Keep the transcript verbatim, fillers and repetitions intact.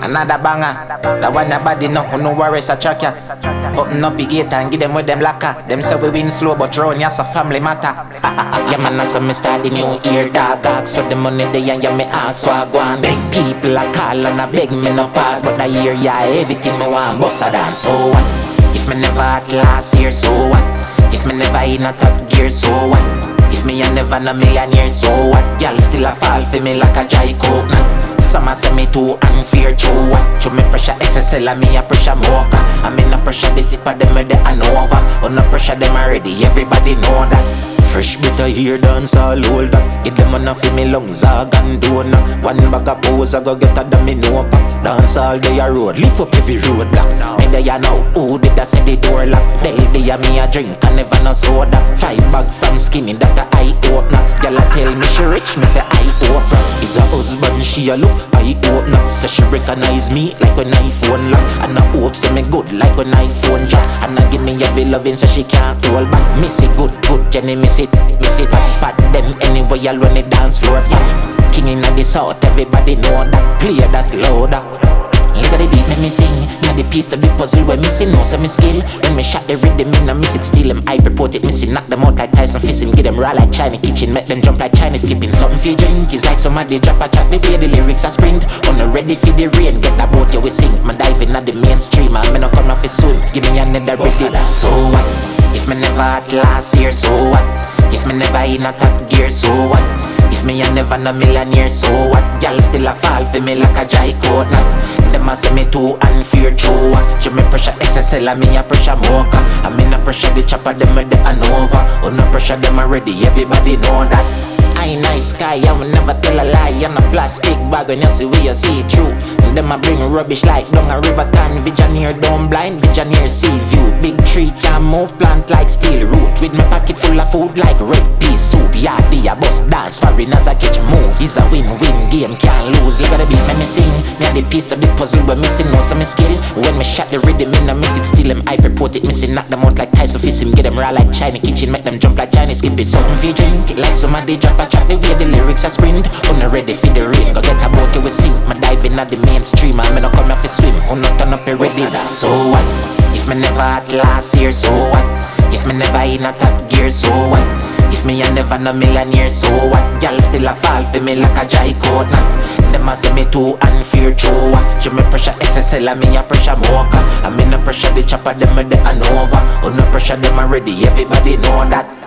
Another banger. The one nobody know who no worries a track ya. Open up the gate and give them with them lacquer. Them say we win slow but round ya so family matter. Yeah man, I saw me start the new year dog. Ask for the money they and yeah me ask what I want. Big people a call and a beg me no pass. But the year yeah everything me want bust a dance. So what? If me never at last year, so what? If me never in a top gear, so what? If me a never no millionaire, so what? Y'all still a fall for me like a dry coconut. Some a say me too unfair, true what? True me pressure S S L and me a pressure mocha. I mean no pressure the tip of them with the Anova. Oh no pressure them already, everybody know that. Fresh bit of here dance all hold that. Give them enough for me lungs, I can do na. One bag of pose, I go get a domino pack. Dance all day a road, lift up every road block. Me there ya now, who did I say the door lock? Del day me a drink, I never no soda. Five bag from skinny, that a eye opener. Girl a tell me she rich, me say I open. Is a husband, she a look, I opener. Say she recognize me like when iPhone lock. And I hope say me good like when iPhone drop. And I give me every loving so she can't hold back. Me say good, good, Jenny miss it. Me say hot spot them anyway y'all run the dance floor yeah. King in the south, everybody know that. Play that louder. Look at the beat, make me sing. Now the piece to the puzzle where missing, no some skill. When me shot the rhythm in, I miss it still. Them I report it missing, knock them out like Tyson Fishing. Get them raw like China kitchen, make them jump like Chinese skipping. Something for drink, it's like somebody drop a track. They play the lyrics I sprint. On the ready for the rain, get that boat, yeah we sing. Me diving at the mainstream, I'm not come off a swim. Give me another ready. So what? If me never at last year, so what? If me never in a top gear, so what? If me a never no millionaire, so what? Y'all still a fall for me like a dry coconut. Them a say me too unfair, true what? Show me pressure S S L and me a pressure mocha. I mean no pressure the chopper, them with the Anova. Oh no pressure them already, everybody know that. I nice sky, I will never tell a lie. I'm a plastic bag when you see where you see it through. And them a bring rubbish like down a river town. Visioneer don't blind, visioneer see view. Big tree can move, plant like steel root. With my pocket full of food like red pea soup. Yeah, the a bus dance, foreigners a catch move. It's a win-win game, can't lose. Look at the beat, make me sing. Me a the piece of the puzzle, but missing no some skill. When me shot the rhythm in, I miss it still. Them I report it missing, knock them out like Tyson Fishing. Get them raw like China kitchen, make them jump like Chinese skipping. Something for drink, it like somebody drop a track. The way the lyrics I sprint, I'm not ready for the rain. Go get a boat, you will sing. Me diving at the mainstream, I'm not come off to swim. I'm not turn up ready. So what? If me never at last year, so what? If me never in a top gear, so what? If me a never no millionaire, so what? Y'all still a fall for me like a dry coconut. Them a say me too unfair, true what? Show me pressure S S L and me a pressure mocha. I mean no pressure the chopper, them with the Anova. Oh no pressure them already, everybody know that.